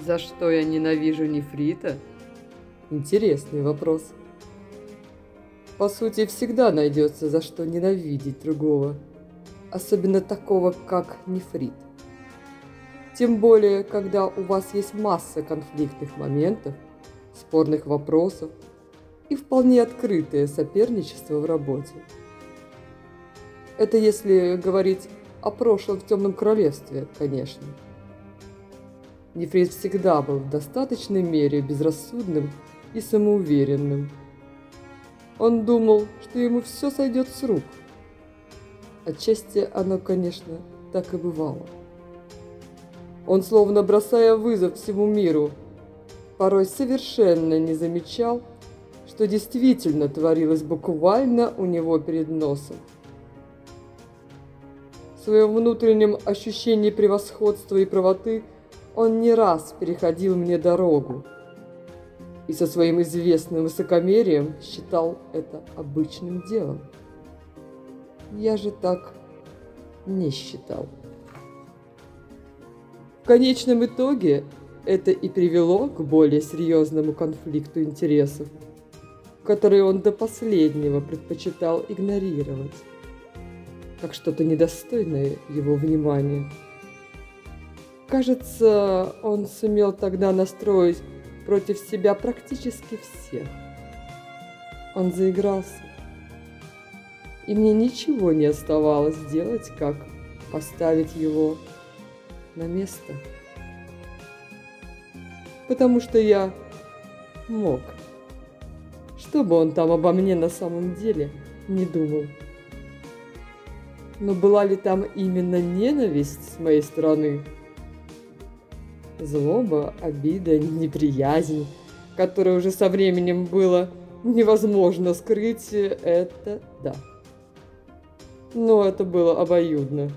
За что я ненавижу нефрита? Интересный вопрос. По сути, всегда найдется за что ненавидеть другого, особенно такого, как нефрит. Тем более, когда у вас есть масса конфликтных моментов, спорных вопросов и вполне открытое соперничество в работе. Это если говорить о прошлом в Темном Королевстве, конечно. Нефрит всегда был в достаточной мере безрассудным и самоуверенным. Он думал, что ему все сойдет с рук. Отчасти оно, конечно, так и бывало. Он, словно бросая вызов всему миру, порой совершенно не замечал, что действительно творилось буквально у него перед носом. В своем внутреннем ощущении превосходства и правоты он не раз переходил мне дорогу и со своим известным высокомерием считал это обычным делом. Я же так не считал. В конечном итоге это и привело к более серьезному конфликту интересов, который он до последнего предпочитал игнорировать, как что-то недостойное его внимания. Кажется, он сумел тогда настроить против себя практически всех. Он заигрался, и мне ничего не оставалось делать, как поставить его на место. Потому что я мог, что бы он там обо мне на самом деле не думал. Но была ли там именно ненависть с моей стороны? Злоба, обида, неприязнь, которую уже со временем было невозможно скрыть, это да. Но это было обоюдно.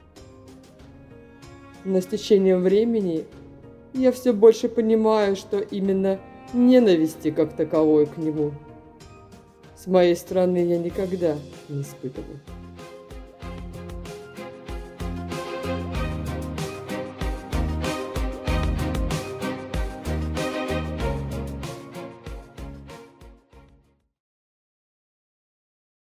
Но с течением времени я все больше понимаю, что именно ненависти как таковой к нему с моей стороны я никогда не испытывал.